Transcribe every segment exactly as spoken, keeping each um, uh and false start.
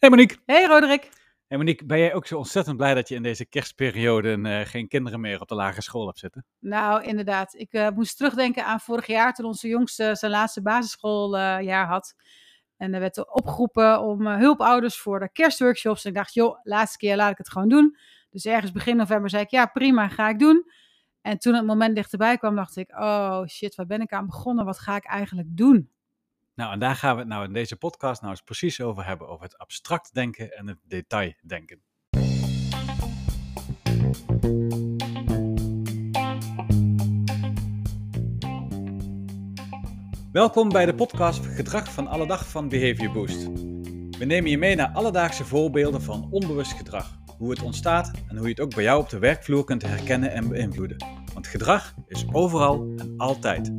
Hey Monique. Hey Roderick. Hey Monique, ben jij ook zo ontzettend blij dat je in deze kerstperiode uh, geen kinderen meer op de lagere school hebt zitten? Nou, inderdaad. Ik uh, moest terugdenken aan vorig jaar toen onze jongste zijn laatste basisschooljaar uh, had. En er werd opgeroepen om uh, hulpouders voor de kerstworkshops. En ik dacht, joh, laatste keer laat ik het gewoon doen. Dus ergens begin november zei ik, ja prima, ga ik doen. En toen het moment dichterbij kwam, dacht ik, oh shit, waar ben ik aan begonnen? Wat ga ik eigenlijk doen? Nou, en daar gaan we het nou in deze podcast nou eens precies over hebben. Over het abstract denken en het detaildenken. Welkom bij de podcast Gedrag van Alledag van Behavior Boost. We nemen je mee naar alledaagse voorbeelden van onbewust gedrag. Hoe het ontstaat en hoe je het ook bij jou op de werkvloer kunt herkennen en beïnvloeden. Want gedrag is overal en altijd.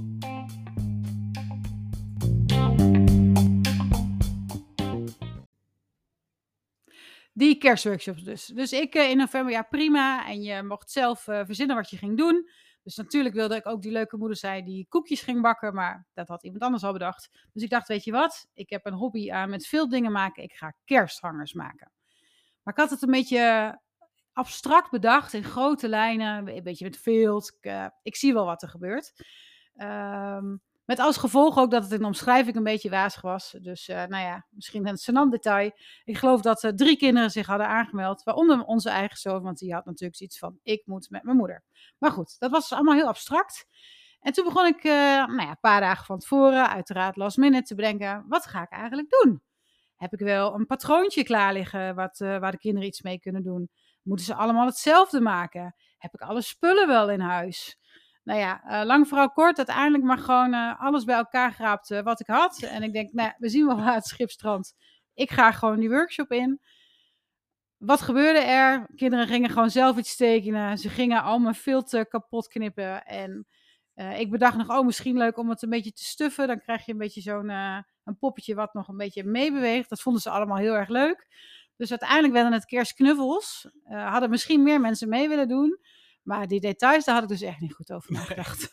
Die kerstworkshops dus. Dus ik uh, in november, ja prima. En je mocht zelf uh, verzinnen wat je ging doen. Dus natuurlijk wilde ik ook die leuke moeder zijn die koekjes ging bakken. Maar dat had iemand anders al bedacht. Dus ik dacht, weet je wat? Ik heb een hobby aan uh, met veel dingen maken. Ik ga kersthangers maken. Maar ik had het een beetje abstract bedacht. In grote lijnen. Een beetje met vilt. Ik, uh, ik zie wel wat er gebeurt. Um, Met als gevolg ook dat het in de omschrijving een beetje wazig was. Dus uh, nou ja, misschien een senant detail. Ik geloof dat uh, drie kinderen zich hadden aangemeld. Waaronder onze eigen zoon, want die had natuurlijk zoiets van, ik moet met mijn moeder. Maar goed, dat was allemaal heel abstract. En toen begon ik uh, nou ja, een paar dagen van tevoren, uiteraard last minute, te bedenken, wat ga ik eigenlijk doen? Heb ik wel een patroontje klaar liggen wat, uh, waar de kinderen iets mee kunnen doen? Moeten ze allemaal hetzelfde maken? Heb ik alle spullen wel in huis? Nou ja, uh, lang verhaal kort, uiteindelijk maar gewoon uh, alles bij elkaar geraapt uh, wat ik had. En ik denk, nou, we zien wel waar het schip strandt. Ik ga gewoon die workshop in. Wat gebeurde er? Kinderen gingen gewoon zelf iets tekenen. Ze gingen al mijn filter kapot knippen. En uh, ik bedacht nog, oh, misschien leuk om het een beetje te stuffen. Dan krijg je een beetje zo'n uh, een poppetje wat nog een beetje meebeweegt. Dat vonden ze allemaal heel erg leuk. Dus uiteindelijk werden het kerstknuffels. Uh, hadden misschien meer mensen mee willen doen. Maar die details, daar had ik dus echt niet goed over nagedacht.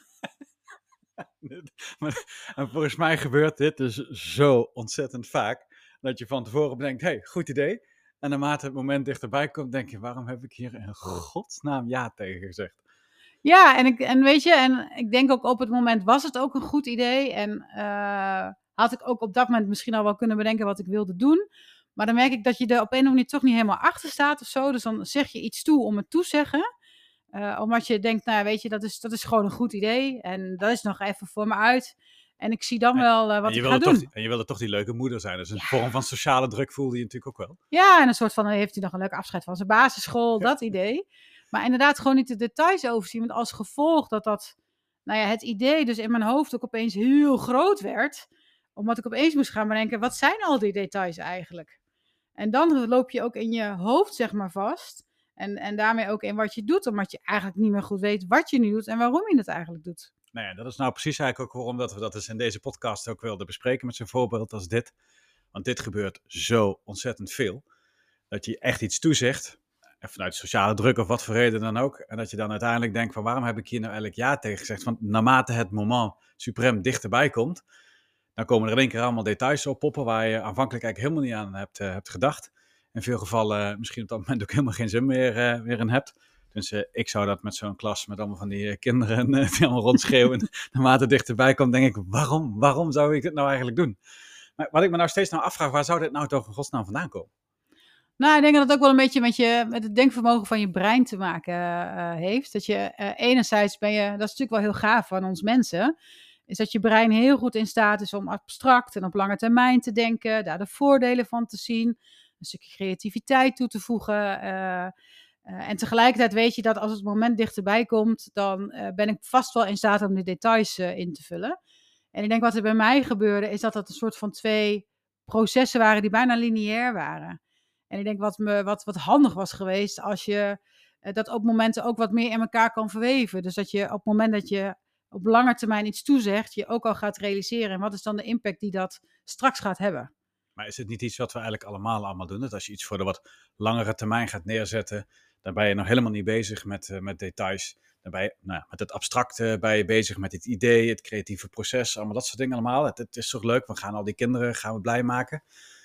Maar, en volgens mij gebeurt dit dus zo ontzettend vaak. Dat je van tevoren bedenkt, hé, hey, goed idee. En naarmate het moment dichterbij komt, denk je, waarom heb ik hier in godsnaam ja tegen gezegd? Ja, en, ik, en weet je, en ik denk ook op het moment was het ook een goed idee. En uh, had ik ook op dat moment misschien al wel kunnen bedenken wat ik wilde doen. Maar dan merk ik dat je er op een of andere manier toch niet helemaal achter staat of zo. Dus dan zeg je iets toe om het toezeggen. Uh, omdat je denkt, nou weet je, dat is, dat is gewoon een goed idee. En dat is nog even voor me uit. En ik zie dan en, wel uh, wat ik ga doen. Toch, en je wilde toch die leuke moeder zijn. Dus een ja. vorm van sociale druk voelde je natuurlijk ook wel. Ja, en een soort van, dan heeft hij nog een leuk afscheid van zijn basisschool, ja. Dat idee. Maar inderdaad gewoon niet de details overzien. Want als gevolg dat dat, nou ja, het idee dus in mijn hoofd ook opeens heel groot werd. Omdat ik opeens moest gaan bedenken, wat zijn al die details eigenlijk? En dan loop je ook in je hoofd, zeg maar, vast. En, en daarmee ook in wat je doet. Omdat je eigenlijk niet meer goed weet wat je nu doet en waarom je het eigenlijk doet. Nou ja, dat is nou precies eigenlijk ook waarom dat we dat dus in deze podcast ook wilden bespreken met zo'n voorbeeld als dit. Want dit gebeurt zo ontzettend veel. Dat je echt iets toezegt, vanuit sociale druk of wat voor reden dan ook. En dat je dan uiteindelijk denkt van waarom heb ik hier nou eigenlijk ja tegen gezegd? Want naarmate het moment suprem dichterbij komt, dan komen er in één keer allemaal details op poppen waar je aanvankelijk eigenlijk helemaal niet aan hebt, uh, hebt gedacht. In veel gevallen uh, misschien op dat moment ook helemaal geen zin meer, uh, meer in hebt. Dus uh, ik zou dat met zo'n klas met allemaal van die uh, kinderen uh, die allemaal rondschreeuwen. Naarmate het dichterbij komt, denk ik, waarom, waarom zou ik dit nou eigenlijk doen? Maar wat ik me nou steeds nou afvraag, waar zou dit nou toch in godsnaam vandaan komen? Nou, ik denk dat het ook wel een beetje met, je, met het denkvermogen van je brein te maken uh, heeft. Dat je uh, enerzijds ben je, dat is natuurlijk wel heel gaaf van ons mensen, is dat je brein heel goed in staat is om abstract en op lange termijn te denken, daar de voordelen van te zien, een stukje creativiteit toe te voegen. Uh, uh, en tegelijkertijd weet je dat als het moment dichterbij komt, dan uh, ben ik vast wel in staat om die details uh, in te vullen. En ik denk wat er bij mij gebeurde, is dat dat een soort van twee processen waren die bijna lineair waren. En ik denk wat, me, wat, wat handig was geweest als je uh, dat op momenten ook wat meer in elkaar kan verweven. Dus dat je op het moment dat je op lange termijn iets toezegt, je ook al gaat realiseren. En wat is dan de impact die dat straks gaat hebben? Maar is het niet iets wat we eigenlijk allemaal allemaal doen? Dat als je iets voor de wat langere termijn gaat neerzetten, dan ben je nog helemaal niet bezig met, uh, met details. Dan ben je, nou, met het abstracte ben je bezig met het idee, het creatieve proces, allemaal dat soort dingen allemaal. Het, het is toch leuk, we gaan al die kinderen gaan we blij maken.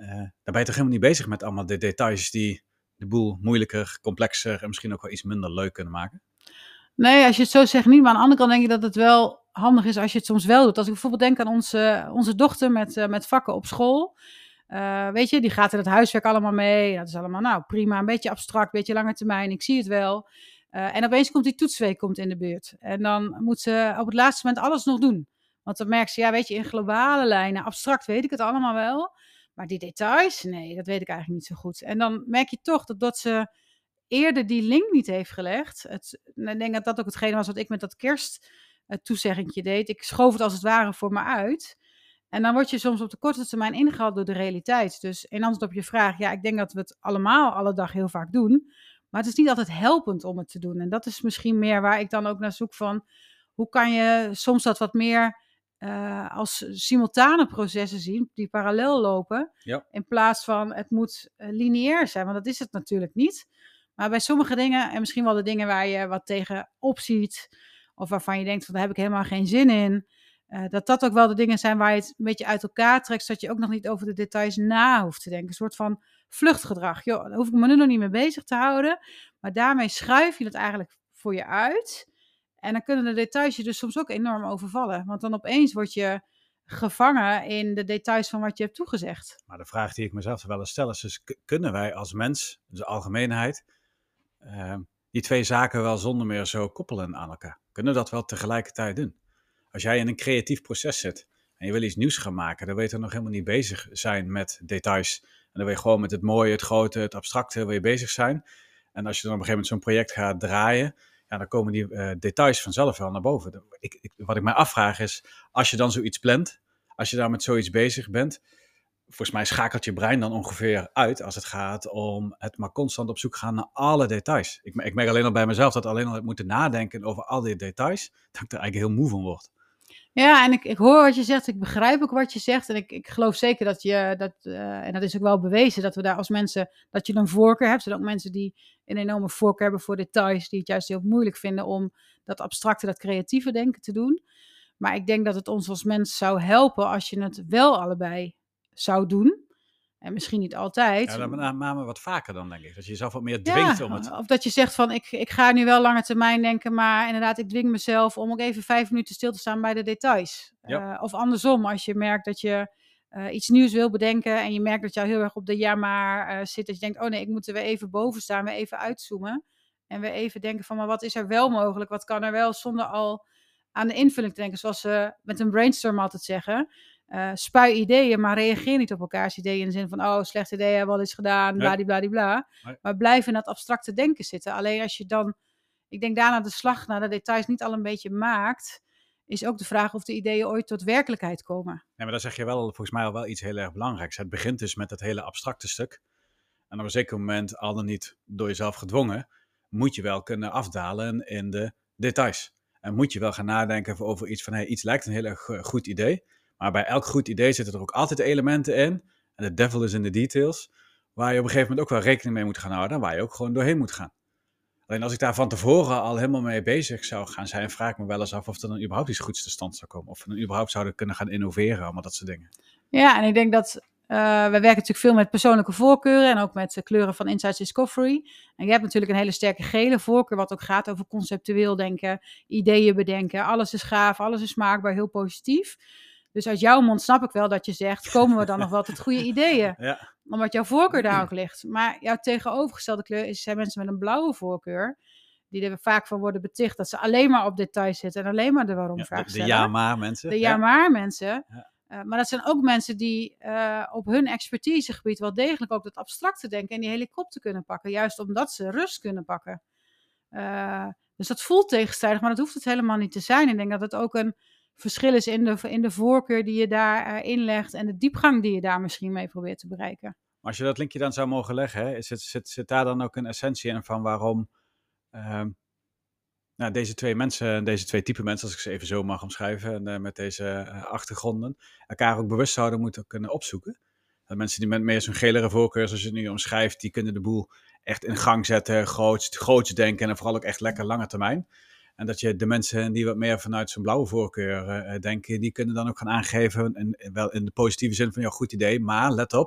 Uh, daar ben je toch helemaal niet bezig met allemaal de details die de boel moeilijker, complexer en misschien ook wel iets minder leuk kunnen maken? Nee, als je het zo zegt niet. Maar aan de andere kant denk ik dat het wel handig is als je het soms wel doet. Als ik bijvoorbeeld denk aan onze, onze dochter met, uh, met vakken op school. Uh, weet je, die gaat in het huiswerk allemaal mee. Dat is allemaal nou prima, een beetje abstract, een beetje lange termijn. Ik zie het wel. Uh, en opeens komt die toetsweek komt in de buurt. En dan moet ze op het laatste moment alles nog doen. Want dan merkt ze, ja weet je, in globale lijnen, abstract weet ik het allemaal wel. Maar die details, nee, dat weet ik eigenlijk niet zo goed. En dan merk je toch dat, dat ze eerder die link niet heeft gelegd. Het, ik denk dat dat ook hetgene was wat ik met dat kersttoezeggingje deed. Ik schoof het als het ware voor me uit. En dan word je soms op de korte termijn ingehaald door de realiteit. Dus in antwoord op je vraag, ja, ik denk dat we het allemaal alle dag heel vaak doen. Maar het is niet altijd helpend om het te doen. En dat is misschien meer waar ik dan ook naar zoek van, hoe kan je soms dat wat meer uh, als simultane processen zien, die parallel lopen. Ja. In plaats van het moet uh, lineair zijn, want dat is het natuurlijk niet. Maar bij sommige dingen, en misschien wel de dingen waar je wat tegen opziet, of waarvan je denkt van daar heb ik helemaal geen zin in, uh, dat dat ook wel de dingen zijn waar je het een beetje uit elkaar trekt, zodat je ook nog niet over de details na hoeft te denken. Een soort van vluchtgedrag. Joh, daar hoef ik me nu nog niet mee bezig te houden, maar daarmee schuif je het eigenlijk voor je uit. En dan kunnen de details je dus soms ook enorm overvallen, want dan opeens word je gevangen in de details van wat je hebt toegezegd. Maar de vraag die ik mezelf wel eens stel is, dus k- kunnen wij als mens, de algemeenheid, Uh, die twee zaken wel zonder meer zo koppelen aan elkaar? Kunnen dat wel tegelijkertijd doen? Als jij in een creatief proces zit en je wil iets nieuws gaan maken, dan wil je er nog helemaal niet bezig zijn met details. En dan wil je gewoon met het mooie, het grote, het abstracte wil je bezig zijn. En als je dan op een gegeven moment zo'n project gaat draaien, ja, dan komen die uh, details vanzelf wel naar boven. Ik, ik, wat ik mij afvraag is, als je dan zoiets plant, als je daar met zoiets bezig bent, volgens mij schakelt je brein dan ongeveer uit als het gaat om het maar constant op zoek gaan naar alle details. Ik, ik merk alleen al bij mezelf dat alleen al het moeten nadenken over al die details, dat ik er eigenlijk heel moe van word. Ja, en ik, ik hoor wat je zegt, ik begrijp ook wat je zegt. En ik, ik geloof zeker dat je, dat, uh, en dat is ook wel bewezen, dat we daar als mensen, dat je een voorkeur hebt. Er zijn ook mensen die een enorme voorkeur hebben voor details, die het juist heel moeilijk vinden om dat abstracte, dat creatieve denken te doen. Maar ik denk dat het ons als mens zou helpen als je het wel allebei zou doen. En misschien niet altijd. Ja, dan met name wat vaker dan, denk ik. Dat je jezelf wat meer dwingt ja, om het... Of dat je zegt van, ik, ik ga nu wel lange termijn denken, maar inderdaad, ik dwing mezelf om ook even vijf minuten stil te staan bij de details. Ja. Uh, of andersom, als je merkt dat je uh, iets nieuws wil bedenken en je merkt dat je al heel erg op de ja maar uh, zit. Dat je denkt, oh nee, ik moet er weer even boven staan, weer even uitzoomen. En weer even denken van, maar wat is er wel mogelijk? Wat kan er wel zonder al aan de invulling te denken? Zoals ze met een brainstorm altijd zeggen. Uh, spui ideeën, maar reageer niet op elkaars ideeën in de zin van, oh, slecht idee, hebben we al eens gedaan, bladibladibla. Nee. Maar blijf in dat abstracte denken zitten. Alleen als je dan, ik denk daarna de slag naar de details niet al een beetje maakt, is ook de vraag of de ideeën ooit tot werkelijkheid komen. Nee, maar dan zeg je wel, volgens mij al wel iets heel erg belangrijks. Het begint dus met het hele abstracte stuk. En op een zeker moment, al dan niet door jezelf gedwongen, moet je wel kunnen afdalen in de details. En moet je wel gaan nadenken over iets van, hey, iets lijkt een heel erg goed idee. Maar bij elk goed idee zitten er ook altijd elementen in. En de devil is in de details. Waar je op een gegeven moment ook wel rekening mee moet gaan houden. En waar je ook gewoon doorheen moet gaan. Alleen als ik daar van tevoren al helemaal mee bezig zou gaan zijn, vraag ik me wel eens af of er dan überhaupt iets goeds tot stand zou komen. Of we dan überhaupt zouden kunnen gaan innoveren, allemaal dat soort dingen. Ja, en ik denk dat, uh, we werken natuurlijk veel met persoonlijke voorkeuren en ook met de kleuren van Insights Discovery. En je hebt natuurlijk een hele sterke gele voorkeur, wat ook gaat over conceptueel denken, ideeën bedenken. Alles is gaaf, alles is smaakbaar, heel positief. Dus uit jouw mond snap ik wel dat je zegt, komen we dan nog wel tot goede ideeën? Ja. Omdat jouw voorkeur daar ook ligt. Maar jouw tegenovergestelde kleur is, zijn mensen met een blauwe voorkeur, die er vaak van worden beticht dat ze alleen maar op details zitten en alleen maar de waarom-vraag ja, stellen. De ja-maar mensen. De ja-maar ja. mensen. Ja. Uh, maar dat zijn ook mensen die uh, op hun expertisegebied wel degelijk ook dat abstracte denken en die helikopter kunnen pakken. Juist omdat ze rust kunnen pakken. Uh, dus dat voelt tegenstrijdig, maar dat hoeft het helemaal niet te zijn. Ik denk dat het ook een verschil is in de, in de voorkeur die je daarin uh, inlegt en de diepgang die je daar misschien mee probeert te bereiken. Maar als je dat linkje dan zou mogen leggen, hè, zit, zit, zit daar dan ook een essentie in van waarom uh, nou, deze twee mensen, deze twee typen mensen, als ik ze even zo mag omschrijven, en, uh, met deze uh, achtergronden, elkaar ook bewust zouden moeten kunnen opzoeken. Dat mensen die met meer zo'n gelere voorkeur, zoals je het nu omschrijft, die kunnen de boel echt in gang zetten, groots, groots denken en vooral ook echt lekker lange termijn. En dat je de mensen die wat meer vanuit zo'n blauwe voorkeur uh, denken, die kunnen dan ook gaan aangeven, en, en wel in de positieve zin van, ja, goed idee, maar let op,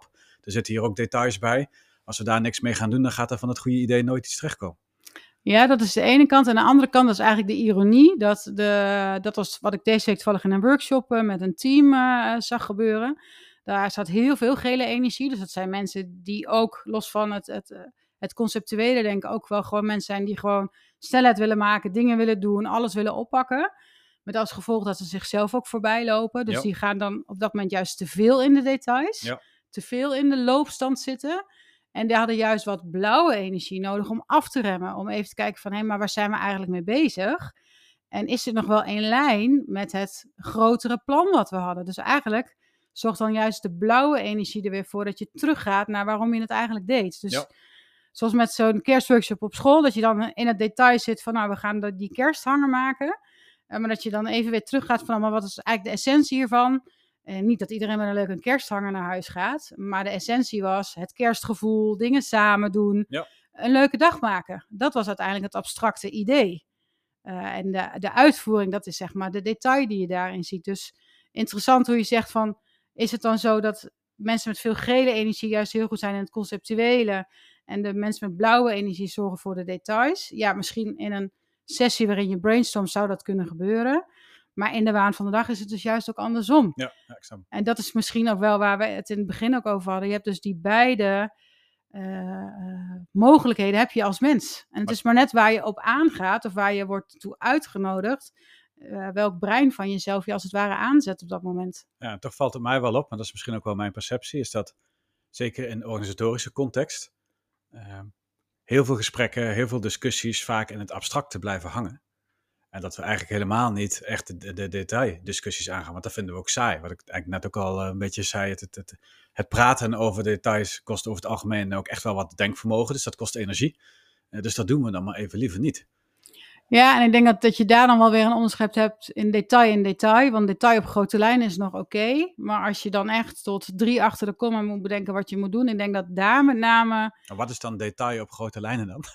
er zitten hier ook details bij. Als we daar niks mee gaan doen, dan gaat er van het goede idee nooit iets terechtkomen. Ja, dat is de ene kant. En de andere kant is eigenlijk de ironie. Dat, de, dat was wat ik deze week toevallig in een workshop uh, met een team uh, zag gebeuren. Daar staat heel veel gele energie. Dus dat zijn mensen die ook, los van het, het, uh, het conceptuele, denk ik ook wel gewoon mensen zijn die gewoon snelheid willen maken, dingen willen doen, alles willen oppakken. Met als gevolg dat ze zichzelf ook voorbij lopen. Dus Ja. die gaan dan op dat moment juist te veel in de details. Ja. Te veel in de loopstand zitten. En die hadden juist wat blauwe energie nodig om af te remmen. Om even te kijken van, hé, maar waar zijn we eigenlijk mee bezig? En is dit nog wel in lijn met het grotere plan wat we hadden? Dus eigenlijk zorgt dan juist de blauwe energie er weer voor dat je teruggaat naar waarom je het eigenlijk deed. Dus Ja. zoals met zo'n kerstworkshop op school, dat je dan in het detail zit van, nou, we gaan die kersthanger maken. Maar dat je dan even weer teruggaat van, maar wat is eigenlijk de essentie hiervan? En niet dat iedereen met een leuke kersthanger naar huis gaat. Maar de essentie was het kerstgevoel, dingen samen doen. Ja. Een leuke dag maken. Dat was uiteindelijk het abstracte idee. Uh, en de, de uitvoering, dat is zeg maar de detail die je daarin ziet. Dus interessant hoe je zegt van, is het dan zo dat mensen met veel gele energie juist heel goed zijn in het conceptuele. En de mensen met blauwe energie zorgen voor de details. Ja, misschien in een sessie waarin je brainstormt zou dat kunnen gebeuren. Maar in de waan van de dag is het dus juist ook andersom. Ja, ja, ik snap. En dat is misschien ook wel waar we het in het begin ook over hadden. Je hebt dus die beide uh, uh, mogelijkheden heb je als mens. En het Maar... is maar net waar je op aangaat of waar je wordt toe uitgenodigd. Uh, welk brein van jezelf je als het ware aanzet op dat moment. Ja, toch valt het mij wel op, maar dat is misschien ook wel mijn perceptie, is dat zeker in organisatorische context uh, heel veel gesprekken, heel veel discussies vaak in het abstracte blijven hangen. En dat we eigenlijk helemaal niet echt de, de, de detaildiscussies aangaan. Want dat vinden we ook saai. Wat ik eigenlijk net ook al een beetje zei. Het, het, het, het praten over details kost over het algemeen ook echt wel wat denkvermogen. Dus dat kost energie. Uh, dus dat doen we dan maar even liever niet. Ja, en ik denk dat, dat je daar dan wel weer een onderscheid hebt in detail en detail. Want detail op grote lijnen is nog oké. Okay, maar als je dan echt tot drie achter de komma moet bedenken wat je moet doen. Ik denk dat daar met name... Maar wat is dan detail op grote lijnen dan?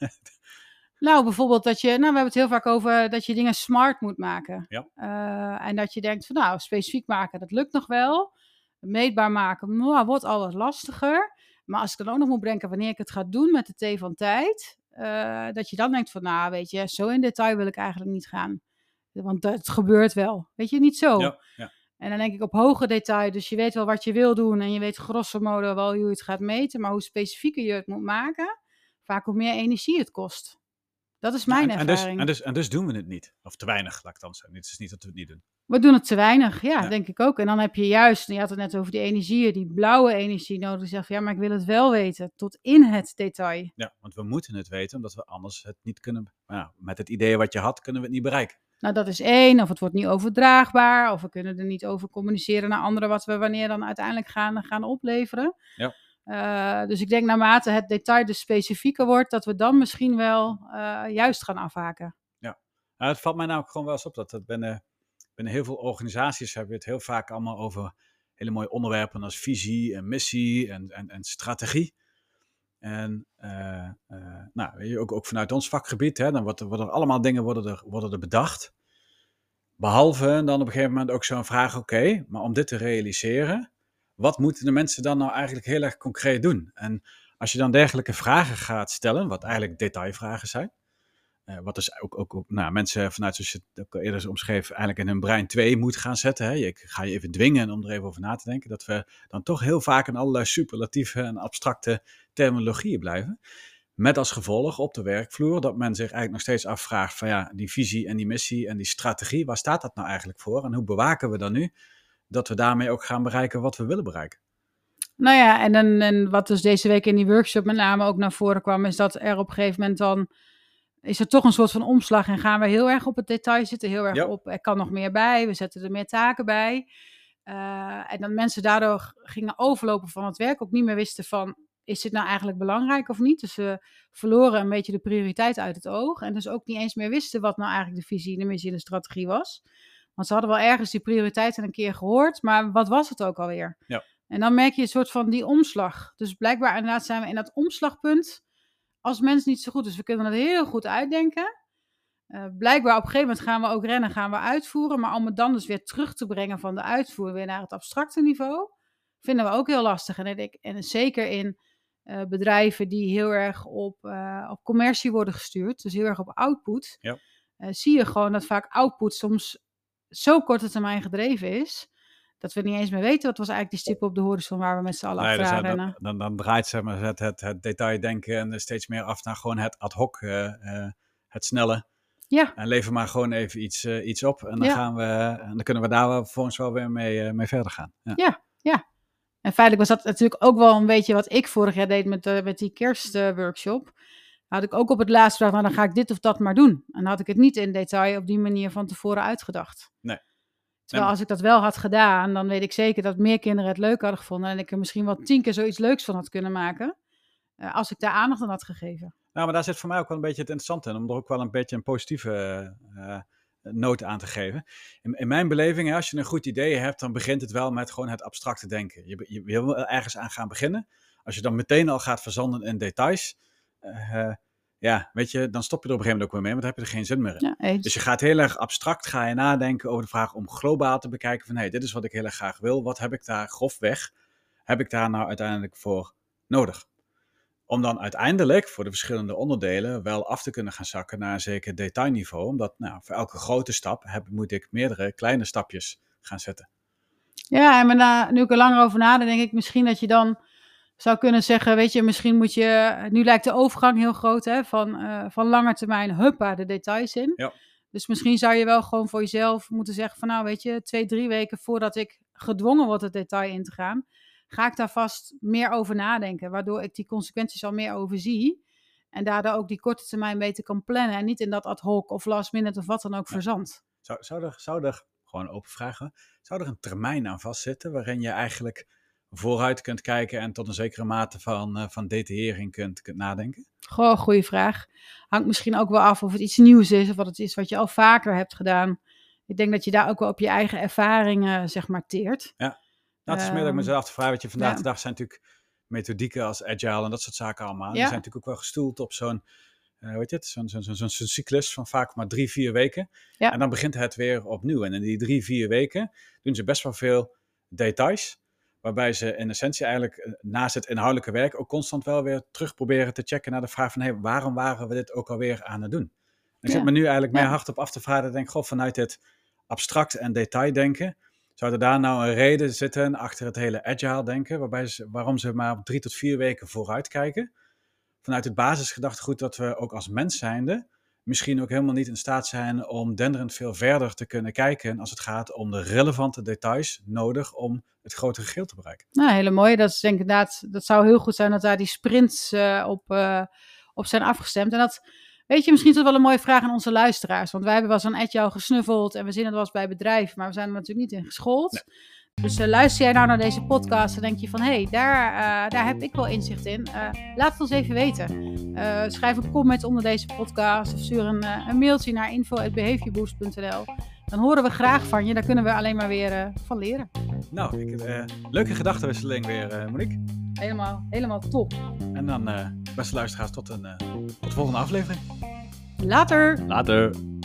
Nou, bijvoorbeeld dat je, nou we hebben het heel vaak over dat je dingen smart moet maken. Ja. Uh, en dat je denkt van nou, specifiek maken, dat lukt nog wel. Meetbaar maken, nou, wordt al wat lastiger. Maar als ik dan ook nog moet bedenken wanneer ik het ga doen met de T van tijd. Uh, dat je dan denkt van nou, weet je, zo in detail wil ik eigenlijk niet gaan. Want het gebeurt wel. Weet je, niet zo. Ja, ja. En dan denk ik op hoge detail, dus je weet wel wat je wil doen. En je weet grosso modo wel hoe je het gaat meten. Maar hoe specifieker je het moet maken, vaak hoe meer energie het kost. Dat is mijn ja, en, en ervaring. Dus, en, dus, en dus doen we het niet. Of te weinig, laat ik dan zeggen. Het is niet dat we het niet doen. We doen het te weinig, ja, ja, denk ik ook. En dan heb je juist, je had het net over die energieën, die blauwe energie nodig. Je zegt, ja, maar ik wil het wel weten, tot in het detail. Ja, want we moeten het weten, omdat we anders het niet kunnen... Nou, met het idee wat je had, kunnen we het niet bereiken. Nou, dat is één. Of het wordt niet overdraagbaar. Of we kunnen er niet over communiceren naar anderen, wat we wanneer dan uiteindelijk gaan, gaan opleveren. Ja. Uh, dus ik denk naarmate het detail dus specifieker wordt, dat we dan misschien wel uh, juist gaan afhaken. Ja, nou, het valt mij nou ook gewoon wel eens op dat het binnen, binnen heel veel organisaties hebben we het heel vaak allemaal over hele mooie onderwerpen als visie en missie en, en, en strategie. En uh, uh, nou, ook, ook vanuit ons vakgebied, hè, dan worden, worden er allemaal dingen worden er, worden er bedacht. Behalve dan op een gegeven moment ook zo'n vraag, oké, okay, maar om dit te realiseren, wat moeten de mensen dan nou eigenlijk heel erg concreet doen? En als je dan dergelijke vragen gaat stellen, wat eigenlijk detailvragen zijn, uh, wat dus ook, ook, ook nou, mensen vanuit, zoals je het ook eerder omschreef, eigenlijk in hun brein twee moet gaan zetten. Hè? Ik ga je even dwingen om er even over na te denken, dat we dan toch heel vaak in allerlei superlatieve en abstracte terminologieën blijven. Met als gevolg op de werkvloer dat men zich eigenlijk nog steeds afvraagt van ja, die visie en die missie en die strategie, waar staat dat nou eigenlijk voor? En hoe bewaken we dan nu dat we daarmee ook gaan bereiken wat we willen bereiken? Nou ja, en, en, en wat dus deze week in die workshop met name ook naar voren kwam, is dat er op een gegeven moment dan, is er toch een soort van omslag en gaan we heel erg op het detail zitten, heel erg ja. op, er kan nog meer bij, we zetten er meer taken bij. Uh, en dat mensen daardoor gingen overlopen van het werk, ook niet meer wisten van, is dit nou eigenlijk belangrijk of niet? Dus ze verloren een beetje de prioriteit uit het oog. En dus ook niet eens meer wisten wat nou eigenlijk de visie, de missie en de strategie was. Want ze hadden wel ergens die prioriteiten een keer gehoord, maar wat was het ook alweer? Ja. En dan merk je een soort van die omslag. Dus blijkbaar inderdaad zijn we in dat omslagpunt als mens niet zo goed. Dus we kunnen het heel goed uitdenken. Uh, blijkbaar op een gegeven moment gaan we ook rennen, gaan we uitvoeren. Maar om het dan dus weer terug te brengen van de uitvoer weer naar het abstracte niveau, vinden we ook heel lastig. En, ik, en zeker in uh, bedrijven die heel erg op, uh, op commercie worden gestuurd, dus heel erg op output, Ja. uh, zie je gewoon dat vaak output soms zo korte termijn gedreven is, dat we niet eens meer weten wat was eigenlijk die stip op de horizon waar we met z'n allen nee, achteraan dus, rennen. Dan, dan, dan draait zeg maar, het, het, het detaildenken en steeds meer af naar gewoon het ad hoc, uh, uh, het snelle. Ja. En lever maar gewoon even iets, uh, iets op en dan, ja. gaan we, en dan kunnen we daar vervolgens wel weer mee, uh, mee verder gaan. Ja. ja, ja. En feitelijk was dat natuurlijk ook wel een beetje wat ik vorig jaar deed met, uh, met die kerstworkshop. Uh, had ik ook op het laatst gedacht, nou dan ga ik dit of dat maar doen. En dan had ik het niet in detail op die manier van tevoren uitgedacht. Nee. Terwijl als ik dat wel had gedaan, dan weet ik zeker dat meer kinderen het leuk hadden gevonden. En ik er misschien wel tien keer zoiets leuks van had kunnen maken. Uh, als ik daar aandacht aan had gegeven. Nou, maar daar zit voor mij ook wel een beetje het interessante in. Om er ook wel een beetje een positieve uh, noot aan te geven. In, in mijn beleving, hè, als je een goed idee hebt, dan begint het wel met gewoon het abstracte denken. Je, je, je wil ergens aan gaan beginnen. Als je dan meteen al gaat verzanden in details. Uh, ja, weet je, dan stop je er op een gegeven moment ook weer mee. Want dan heb je er geen zin meer in. Ja, dus je gaat heel erg abstract ga je nadenken over de vraag om globaal te bekijken. Van, hé, hey, dit is wat ik heel erg graag wil. Wat heb ik daar grofweg, heb ik daar nou uiteindelijk voor nodig? Om dan uiteindelijk voor de verschillende onderdelen wel af te kunnen gaan zakken naar een zeker detailniveau. Omdat nou, voor elke grote stap heb, moet ik meerdere kleine stapjes gaan zetten. Ja, en na, nu ik er langer over nadenk, denk ik misschien dat je dan zou kunnen zeggen, weet je, misschien moet je, nu lijkt de overgang heel groot, hè, van, uh, van lange termijn, huppa, de details in. Ja. Dus misschien zou je wel gewoon voor jezelf moeten zeggen van, nou weet je, twee, drie weken voordat ik gedwongen word het detail in te gaan, ga ik daar vast meer over nadenken, waardoor ik die consequenties al meer overzie en daardoor ook die korte termijn beter kan plannen en niet in dat ad hoc of last minute of wat dan ook ja. verzand. Zou, zou, er, zou er, gewoon open vragen, zou er een termijn aan vastzitten waarin je eigenlijk vooruit kunt kijken en tot een zekere mate van, uh, van detaillering kunt, kunt nadenken? Goh, goede vraag. Hangt misschien ook wel af of het iets nieuws is of wat het is wat je al vaker hebt gedaan. Ik denk dat je daar ook wel op je eigen ervaringen, zeg maar, teert. Ja. Nou, het is meer dat ik mezelf te vragen, wat je vandaag ja. de dag zijn natuurlijk methodieken als agile en dat soort zaken allemaal. Ja. Die zijn natuurlijk ook wel gestoeld op zo'n, uh, weet je het, zo'n, zo'n, zo'n, zo'n cyclus van vaak maar drie, vier weken. Ja. En dan begint het weer opnieuw. En in die drie, vier weken doen ze best wel veel details, waarbij ze in essentie eigenlijk naast het inhoudelijke werk ook constant wel weer terug proberen te checken naar de vraag van, hé, hey, waarom waren we dit ook alweer aan het doen? En ik ja. zit me nu eigenlijk meer ja. hardop af te vragen, ik denk, goh, vanuit dit abstract en detaildenken, zou er daar nou een reden zitten achter het hele agile denken, waarbij ze, waarom ze maar op drie tot vier weken vooruit kijken? Vanuit het basisgedachtegoed dat we ook als mens zijnde misschien ook helemaal niet in staat zijn om denderend veel verder te kunnen kijken als het gaat om de relevante details nodig om het grotere geheel te bereiken. Nou, hele mooi. Dat is denk ik inderdaad, dat zou heel goed zijn dat daar die sprints uh, op, uh, op zijn afgestemd. En dat, weet je, misschien is dat wel een mooie vraag aan onze luisteraars. Want wij hebben wel zo'n agile gesnuffeld en we zien het wel eens bij bedrijven, maar we zijn er natuurlijk niet in geschoold. Nee. Dus uh, luister jij nou naar deze podcast en denk je van, hé, hey, daar, uh, daar heb ik wel inzicht in. Uh, laat het ons even weten. Uh, schrijf een comment onder deze podcast of stuur een, uh, een mailtje naar info at behaviorboost punt n l. Dan horen we graag van je. Daar kunnen we alleen maar weer uh, van leren. Nou, ik, uh, leuke gedachtenwisseling weer, uh, Monique. Helemaal, helemaal top. En dan, uh, beste luisteraars, tot een, uh, tot de volgende aflevering. Later. Later.